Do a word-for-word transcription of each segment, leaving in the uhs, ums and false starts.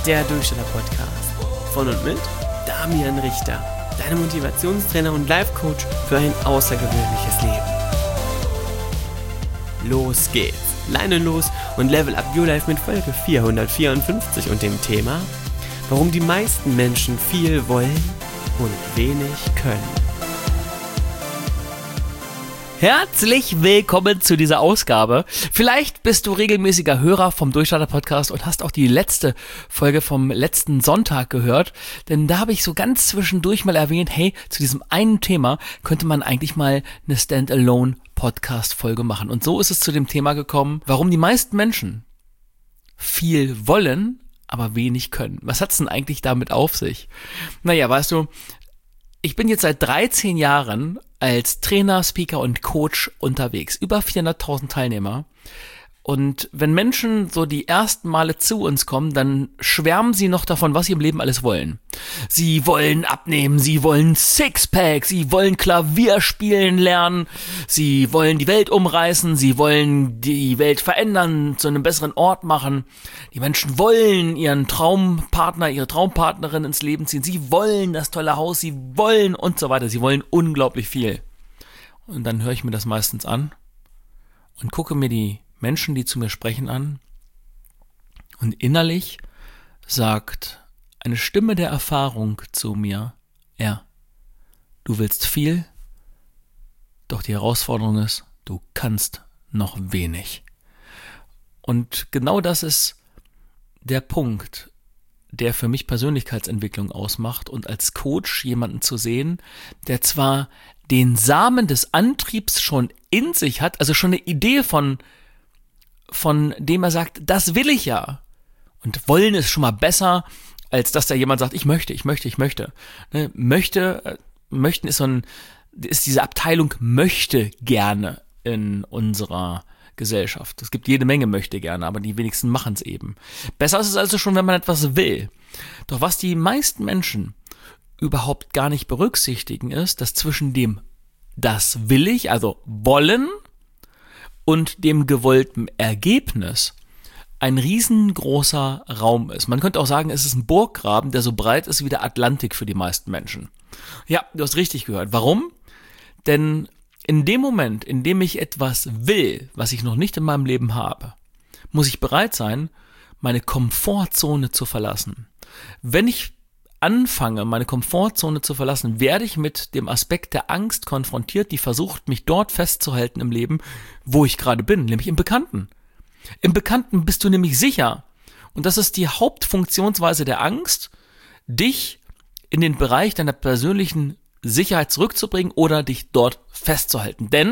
der Durchstarter-Podcast. Von und mit Damian Richter, deinem Motivationstrainer und Life-Coach für ein außergewöhnliches Leben. Los geht's, Leine los und Level Up Your Life mit Folge vierhundertvierundfünfzig und dem Thema, warum die meisten Menschen viel wollen und wenig können. Herzlich willkommen zu dieser Ausgabe. Vielleicht bist du regelmäßiger Hörer vom Durchstarter-Podcast und hast auch die letzte Folge vom letzten Sonntag gehört, denn da habe ich so ganz zwischendurch mal erwähnt, hey, zu diesem einen Thema könnte man eigentlich mal eine Standalone-Podcast-Folge machen. Und so ist es zu dem Thema gekommen, warum die meisten Menschen viel wollen, aber wenig können. Was hat's denn eigentlich damit auf sich? Naja, weißt du, ich bin jetzt seit dreizehn Jahren als Trainer, Speaker und Coach unterwegs. Über vierhunderttausend Teilnehmer. Und wenn Menschen so die ersten Male zu uns kommen, dann schwärmen sie noch davon, was sie im Leben alles wollen. Sie wollen abnehmen, sie wollen Sixpack, sie wollen Klavier spielen lernen, sie wollen die Welt umreißen, sie wollen die Welt verändern, zu einem besseren Ort machen. Die Menschen wollen ihren Traumpartner, ihre Traumpartnerin ins Leben ziehen, sie wollen das tolle Haus, sie wollen und so weiter, sie wollen unglaublich viel. Und dann höre ich mir das meistens an und gucke mir die Menschen, die zu mir sprechen, an, und innerlich sagt eine Stimme der Erfahrung zu mir, ja, du willst viel, doch die Herausforderung ist, du kannst noch wenig. Und genau das ist der Punkt, der für mich Persönlichkeitsentwicklung ausmacht, und als Coach jemanden zu sehen, der zwar den Samen des Antriebs schon in sich hat, also schon eine Idee von von dem er sagt, das will ich ja. Und wollen ist schon mal besser, als dass da jemand sagt, ich möchte, ich möchte, ich möchte. Ne? Möchte, möchten ist so ein, ist diese Abteilung möchte gerne in unserer Gesellschaft. Es gibt jede Menge möchte gerne, aber die wenigsten machen es eben. Besser ist es also schon, wenn man etwas will. Doch was die meisten Menschen überhaupt gar nicht berücksichtigen, ist, dass zwischen dem das will ich, also wollen, und dem gewollten Ergebnis ein riesengroßer Raum ist. Man könnte auch sagen, es ist ein Burggraben, der so breit ist wie der Atlantik für die meisten Menschen. Ja, du hast richtig gehört. Warum? Denn in dem Moment, in dem ich etwas will, was ich noch nicht in meinem Leben habe, muss ich bereit sein, meine Komfortzone zu verlassen. Wenn ich anfange, meine Komfortzone zu verlassen, werde ich mit dem Aspekt der Angst konfrontiert, die versucht, mich dort festzuhalten im Leben, wo ich gerade bin, nämlich im Bekannten. Im Bekannten bist du nämlich sicher. Und das ist die Hauptfunktionsweise der Angst, dich in den Bereich deiner persönlichen Sicherheit zurückzubringen oder dich dort festzuhalten. Denn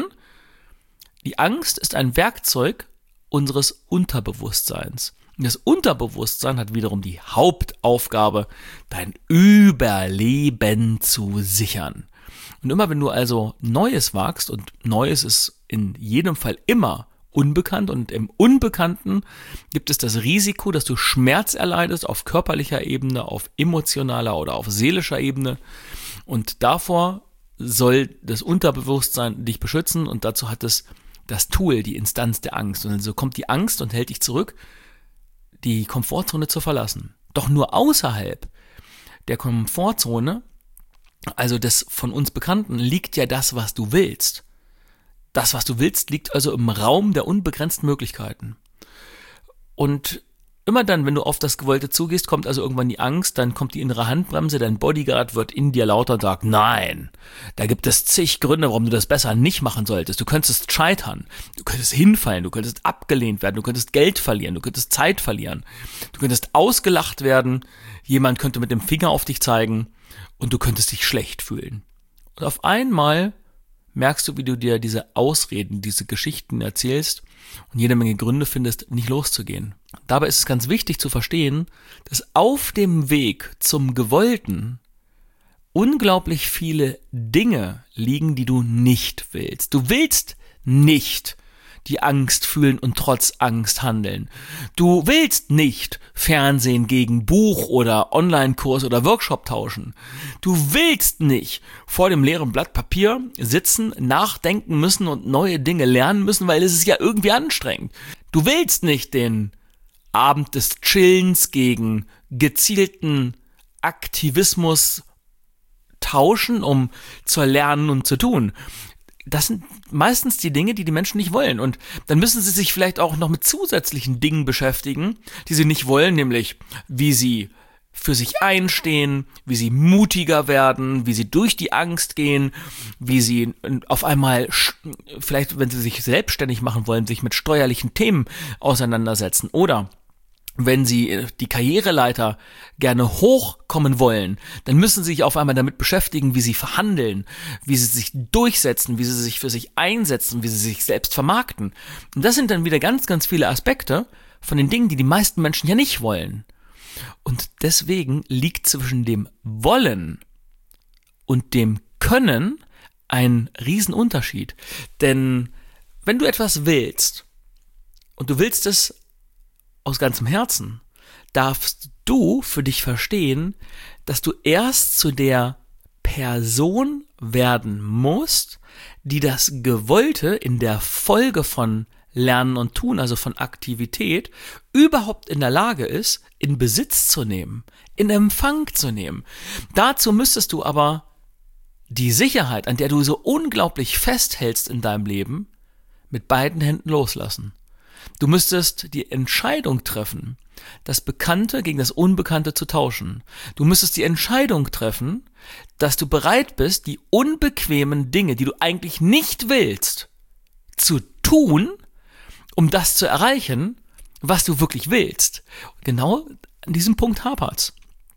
die Angst ist ein Werkzeug unseres Unterbewusstseins. Das Unterbewusstsein hat wiederum die Hauptaufgabe, dein Überleben zu sichern. Und immer wenn du also Neues wagst, und Neues ist in jedem Fall immer unbekannt, und im Unbekannten gibt es das Risiko, dass du Schmerz erleidest auf körperlicher Ebene, auf emotionaler oder auf seelischer Ebene, und davor soll das Unterbewusstsein dich beschützen, und dazu hat es das Tool, die Instanz der Angst. Und also kommt die Angst und hält dich zurück, die Komfortzone zu verlassen. Doch nur außerhalb der Komfortzone, also des von uns Bekannten, liegt ja das, was du willst. Das, was du willst, liegt also im Raum der unbegrenzten Möglichkeiten. Und immer dann, wenn du auf das Gewollte zugehst, kommt also irgendwann die Angst, dann kommt die innere Handbremse, dein Bodyguard wird in dir lauter und sagt, nein, da gibt es zig Gründe, warum du das besser nicht machen solltest. Du könntest scheitern, du könntest hinfallen, du könntest abgelehnt werden, du könntest Geld verlieren, du könntest Zeit verlieren, du könntest ausgelacht werden, jemand könnte mit dem Finger auf dich zeigen und du könntest dich schlecht fühlen. Und auf einmal merkst du, wie du dir diese Ausreden, diese Geschichten erzählst und jede Menge Gründe findest, nicht loszugehen. Dabei ist es ganz wichtig zu verstehen, dass auf dem Weg zum Gewollten unglaublich viele Dinge liegen, die du nicht willst. Du willst nicht die Angst fühlen und trotz Angst handeln. Du willst nicht Fernsehen gegen Buch oder Online-Kurs oder Workshop tauschen. Du willst nicht vor dem leeren Blatt Papier sitzen, nachdenken müssen und neue Dinge lernen müssen, weil es ist ja irgendwie anstrengend. Du willst nicht den Abend des Chillens gegen gezielten Aktivismus tauschen, um zu lernen und zu tun. Das sind meistens die Dinge, die die Menschen nicht wollen. Und dann müssen sie sich vielleicht auch noch mit zusätzlichen Dingen beschäftigen, die sie nicht wollen, nämlich wie sie für sich einstehen, wie sie mutiger werden, wie sie durch die Angst gehen, wie sie auf einmal, vielleicht wenn sie sich selbstständig machen wollen, sich mit steuerlichen Themen auseinandersetzen oder wenn sie die Karriereleiter gerne hochkommen wollen, dann müssen sie sich auf einmal damit beschäftigen, wie sie verhandeln, wie sie sich durchsetzen, wie sie sich für sich einsetzen, wie sie sich selbst vermarkten. Und das sind dann wieder ganz, ganz viele Aspekte von den Dingen, die die meisten Menschen ja nicht wollen. Und deswegen liegt zwischen dem Wollen und dem Können ein Riesenunterschied. Denn wenn du etwas willst und du willst es aus ganzem Herzen, darfst du für dich verstehen, dass du erst zu der Person werden musst, die das Gewollte in der Folge von Lernen und Tun, also von Aktivität, überhaupt in der Lage ist, in Besitz zu nehmen, in Empfang zu nehmen. Dazu müsstest du aber die Sicherheit, an der du so unglaublich festhältst in deinem Leben, mit beiden Händen loslassen. Du müsstest die Entscheidung treffen, das Bekannte gegen das Unbekannte zu tauschen. Du müsstest die Entscheidung treffen, dass du bereit bist, die unbequemen Dinge, die du eigentlich nicht willst, zu tun, um das zu erreichen, was du wirklich willst. Genau an diesem Punkt hapert's.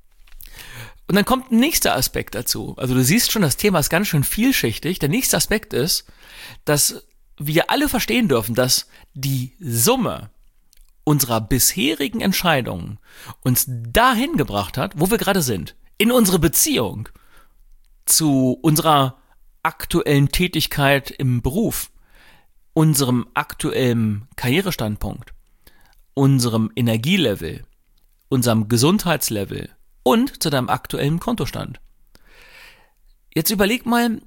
Und dann kommt ein nächster Aspekt dazu. Also du siehst schon, das Thema ist ganz schön vielschichtig. Der nächste Aspekt ist, dass wir alle verstehen dürfen, dass die Summe unserer bisherigen Entscheidungen uns dahin gebracht hat, wo wir gerade sind. In unsere Beziehung zu unserer aktuellen Tätigkeit im Beruf, unserem aktuellen Karrierestandpunkt, unserem Energielevel, unserem Gesundheitslevel und zu deinem aktuellen Kontostand. Jetzt überleg mal,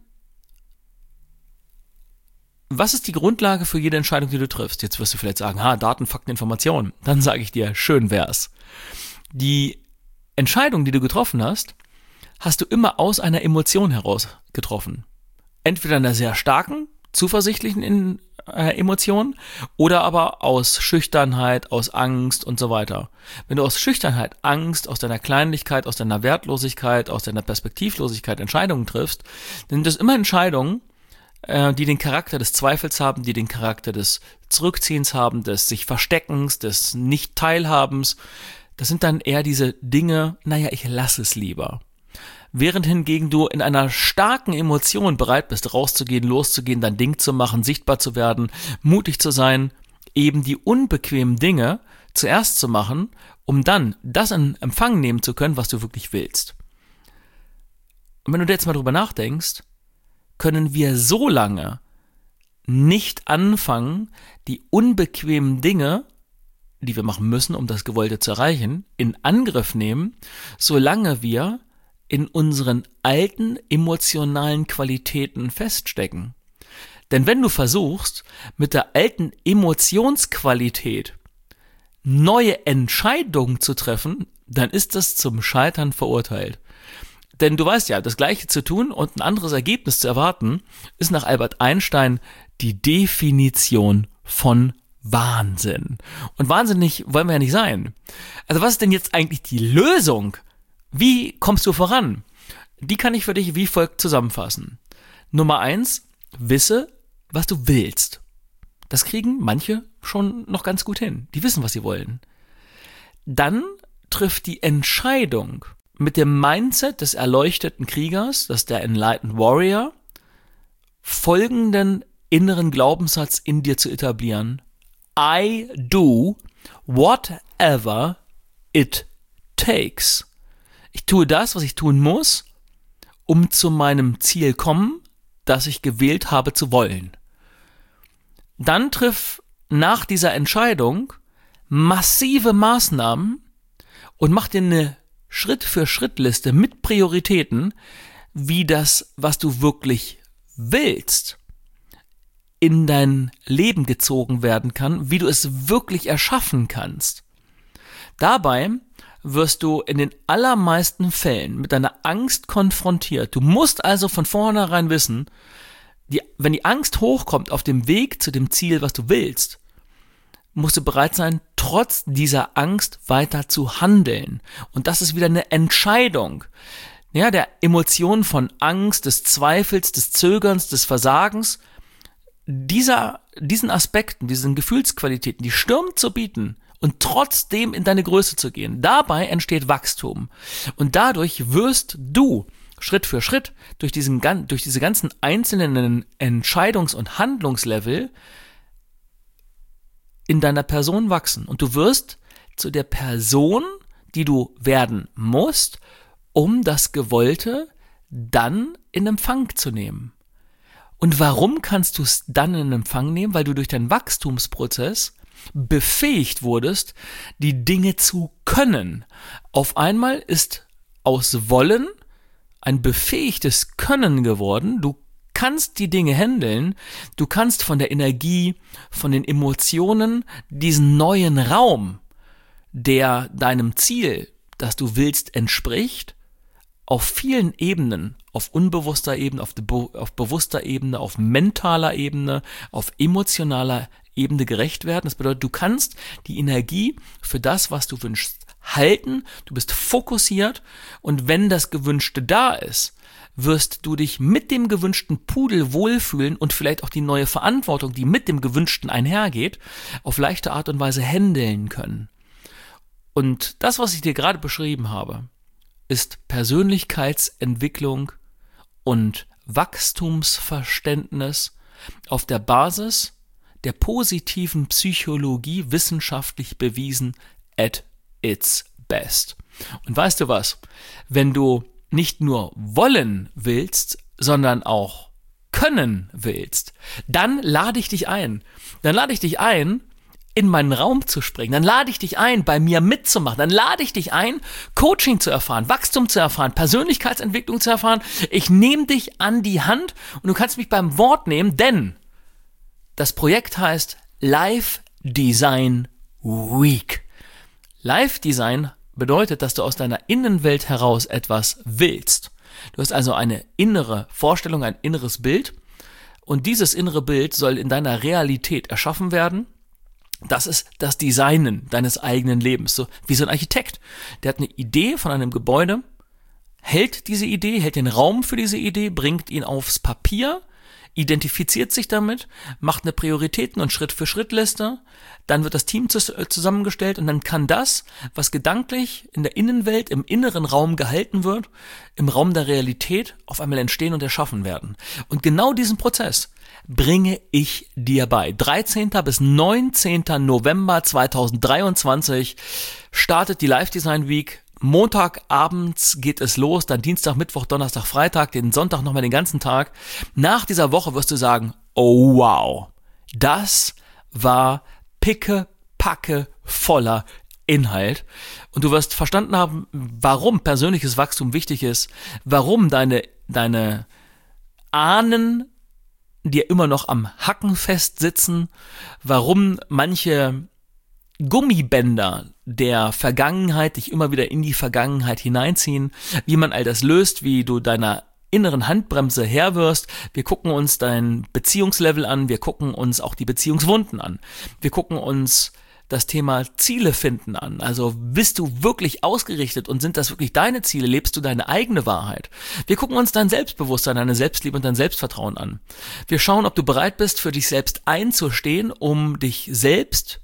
was ist die Grundlage für jede Entscheidung, die du triffst? Jetzt wirst du vielleicht sagen, ha, Daten, Fakten, Informationen. Dann sage ich dir, schön wär's. Die Entscheidung, die du getroffen hast, hast du immer aus einer Emotion heraus getroffen. Entweder einer sehr starken, zuversichtlichen in, äh, Emotion oder aber aus Schüchternheit, aus Angst und so weiter. Wenn du aus Schüchternheit, Angst, aus deiner Kleinlichkeit, aus deiner Wertlosigkeit, aus deiner Perspektivlosigkeit Entscheidungen triffst, dann sind das immer Entscheidungen, die den Charakter des Zweifels haben, die den Charakter des Zurückziehens haben, des sich Versteckens, des Nicht-Teilhabens. Das sind dann eher diese Dinge, naja, ich lasse es lieber. Während hingegen du in einer starken Emotion bereit bist, rauszugehen, loszugehen, dein Ding zu machen, sichtbar zu werden, mutig zu sein, eben die unbequemen Dinge zuerst zu machen, um dann das in Empfang nehmen zu können, was du wirklich willst. Und wenn du jetzt mal drüber nachdenkst, können wir so lange nicht anfangen, die unbequemen Dinge, die wir machen müssen, um das Gewollte zu erreichen, in Angriff nehmen, solange wir in unseren alten emotionalen Qualitäten feststecken. Denn wenn du versuchst, mit der alten Emotionsqualität neue Entscheidungen zu treffen, dann ist das zum Scheitern verurteilt. Denn du weißt ja, das Gleiche zu tun und ein anderes Ergebnis zu erwarten, ist nach Albert Einstein die Definition von Wahnsinn. Und wahnsinnig wollen wir ja nicht sein. Also was ist denn jetzt eigentlich die Lösung? Wie kommst du voran? Die kann ich für dich wie folgt zusammenfassen. Nummer eins, wisse, was du willst. Das kriegen manche schon noch ganz gut hin. Die wissen, was sie wollen. Dann trifft die Entscheidung, mit dem Mindset des erleuchteten Kriegers, das ist der Enlightened Warrior, folgenden inneren Glaubenssatz in dir zu etablieren. I do whatever it takes. Ich tue das, was ich tun muss, um zu meinem Ziel kommen, das ich gewählt habe zu wollen. Dann triff nach dieser Entscheidung massive Maßnahmen und mach dir eine Schritt-für-Schritt-Liste mit Prioritäten, wie das, was du wirklich willst, in dein Leben gezogen werden kann, wie du es wirklich erschaffen kannst. Dabei wirst du in den allermeisten Fällen mit deiner Angst konfrontiert. Du musst also von vornherein wissen, die, wenn die Angst hochkommt auf dem Weg zu dem Ziel, was du willst, musst du bereit sein, trotz dieser Angst weiter zu handeln. Und das ist wieder eine Entscheidung. Ja, der Emotionen von Angst, des Zweifels, des Zögerns, des Versagens, dieser, diesen Aspekten, diesen Gefühlsqualitäten, die Stirn zu bieten und trotzdem in deine Größe zu gehen. Dabei entsteht Wachstum. Und dadurch wirst du Schritt für Schritt durch, diesen, durch diese ganzen einzelnen Entscheidungs- und Handlungslevel in deiner Person wachsen. Und du wirst zu der Person, die du werden musst, um das Gewollte dann in Empfang zu nehmen. Und warum kannst du es dann in Empfang nehmen? Weil du durch deinen Wachstumsprozess befähigt wurdest, die Dinge zu können. Auf einmal ist aus Wollen ein befähigtes Können geworden. Du kannst die Dinge handeln. Du kannst von der Energie, von den Emotionen diesen neuen Raum, der deinem Ziel, das du willst, entspricht, auf vielen Ebenen, auf unbewusster Ebene, auf, auf bewusster Ebene, auf mentaler Ebene, auf emotionaler Ebene gerecht werden. Das bedeutet, du kannst die Energie für das, was du wünschst, halten. Du bist fokussiert und wenn das Gewünschte da ist, wirst du dich mit dem gewünschten Pudel wohlfühlen und vielleicht auch die neue Verantwortung, die mit dem Gewünschten einhergeht, auf leichte Art und Weise handeln können. Und das, was ich dir gerade beschrieben habe, ist Persönlichkeitsentwicklung und Wachstumsverständnis auf der Basis der positiven Psychologie, wissenschaftlich bewiesen at its best. Und weißt du was? Wenn du nicht nur wollen willst, sondern auch können willst, dann lade ich dich ein. Dann lade ich dich ein, in meinen Raum zu springen. Dann lade ich dich ein, bei mir mitzumachen. Dann lade ich dich ein, Coaching zu erfahren, Wachstum zu erfahren, Persönlichkeitsentwicklung zu erfahren. Ich nehme dich an die Hand und du kannst mich beim Wort nehmen, denn das Projekt heißt Life Design Week. Life Design bedeutet, dass du aus deiner Innenwelt heraus etwas willst. Du hast also eine innere Vorstellung, ein inneres Bild und dieses innere Bild soll in deiner Realität erschaffen werden. Das ist das Designen deines eigenen Lebens, so wie so ein Architekt. Der hat eine Idee von einem Gebäude, hält diese Idee, hält den Raum für diese Idee, bringt ihn aufs Papier, identifiziert sich damit, macht eine Prioritäten- und Schritt-für-Schritt-Liste, dann wird das Team zusammengestellt und dann kann das, was gedanklich in der Innenwelt, im inneren Raum gehalten wird, im Raum der Realität auf einmal entstehen und erschaffen werden. Und genau diesen Prozess bringe ich dir bei. dreizehnten bis neunzehnten November zweitausenddreiundzwanzig startet die Life Design Week. Montagabends geht es los, dann Dienstag, Mittwoch, Donnerstag, Freitag, den Sonntag nochmal den ganzen Tag. Nach dieser Woche wirst du sagen, oh wow, das war pickepacke voller Inhalt. Und du wirst verstanden haben, warum persönliches Wachstum wichtig ist, warum deine, deine Ahnen dir immer noch am Hacken festsitzen, warum manche Gummibänder der Vergangenheit dich immer wieder in die Vergangenheit hineinziehen, wie man all das löst, wie du deiner inneren Handbremse Herr wirst. Wir gucken uns dein Beziehungslevel an, wir gucken uns auch die Beziehungswunden an. Wir gucken uns das Thema Ziele finden an. Also bist du wirklich ausgerichtet und sind das wirklich deine Ziele? Lebst du deine eigene Wahrheit? Wir gucken uns dein Selbstbewusstsein, deine Selbstliebe und dein Selbstvertrauen an. Wir schauen, ob du bereit bist, für dich selbst einzustehen, um dich selbst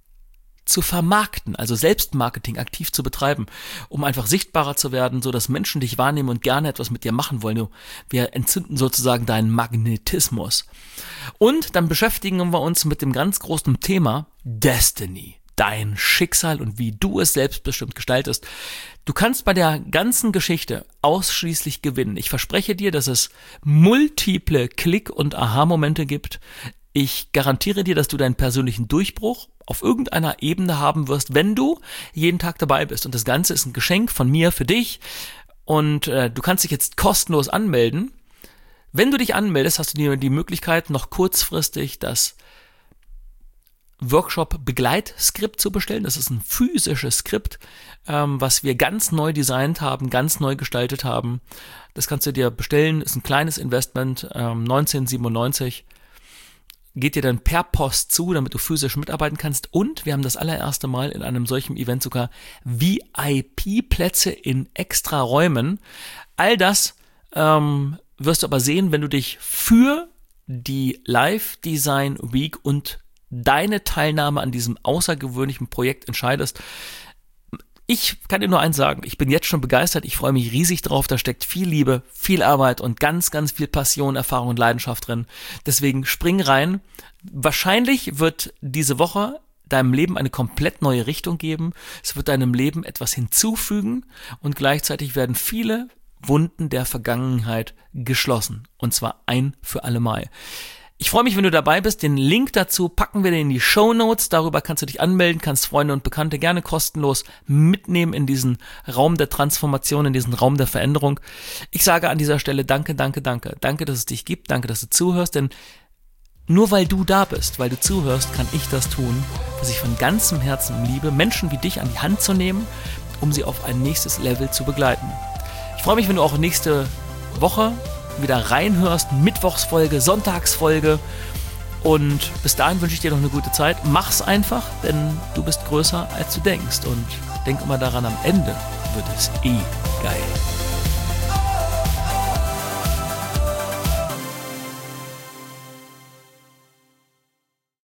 zu vermarkten, also Selbstmarketing aktiv zu betreiben, um einfach sichtbarer zu werden, so dass Menschen dich wahrnehmen und gerne etwas mit dir machen wollen. Wir entzünden sozusagen deinen Magnetismus. Und dann beschäftigen wir uns mit dem ganz großen Thema Destiny, dein Schicksal und wie du es selbstbestimmt gestaltest. Du kannst bei der ganzen Geschichte ausschließlich gewinnen. Ich verspreche dir, dass es multiple Klick- und Aha-Momente gibt. Ich garantiere dir, dass du deinen persönlichen Durchbruch auf irgendeiner Ebene haben wirst, wenn du jeden Tag dabei bist. Und das Ganze ist ein Geschenk von mir für dich. Und äh, du kannst dich jetzt kostenlos anmelden. Wenn du dich anmeldest, hast du dir die Möglichkeit, noch kurzfristig das Workshop-Begleitskript zu bestellen. Das ist ein physisches Skript, ähm, was wir ganz neu designt haben, ganz neu gestaltet haben. Das kannst du dir bestellen, ist ein kleines Investment, ähm, neunzehn siebenundneunzig. Geht dir dann per Post zu, damit du physisch mitarbeiten kannst. Und wir haben das allererste Mal in einem solchen Event sogar V I P-Plätze in extra Räumen. All das ähm, wirst du aber sehen, wenn du dich für die Live Design Week und deine Teilnahme an diesem außergewöhnlichen Projekt entscheidest. Ich kann dir nur eins sagen, ich bin jetzt schon begeistert, ich freue mich riesig drauf, da steckt viel Liebe, viel Arbeit und ganz, ganz viel Passion, Erfahrung und Leidenschaft drin. Deswegen spring rein. Wahrscheinlich wird diese Woche deinem Leben eine komplett neue Richtung geben. Es wird deinem Leben etwas hinzufügen und gleichzeitig werden viele Wunden der Vergangenheit geschlossen. Und zwar ein für alle Mal. Ich freue mich, wenn du dabei bist. Den Link dazu packen wir dir in die Shownotes. Darüber kannst du dich anmelden, kannst Freunde und Bekannte gerne kostenlos mitnehmen in diesen Raum der Transformation, in diesen Raum der Veränderung. Ich sage an dieser Stelle danke, danke, danke. Danke, dass es dich gibt. Danke, dass du zuhörst. Denn nur weil du da bist, weil du zuhörst, kann ich das tun, was ich von ganzem Herzen liebe, Menschen wie dich an die Hand zu nehmen, um sie auf ein nächstes Level zu begleiten. Ich freue mich, wenn du auch nächste Woche wieder reinhörst, Mittwochsfolge, Sonntagsfolge, und bis dahin wünsche ich dir noch eine gute Zeit. Mach's einfach, denn du bist größer, als du denkst, und denk immer daran, am Ende wird es eh geil.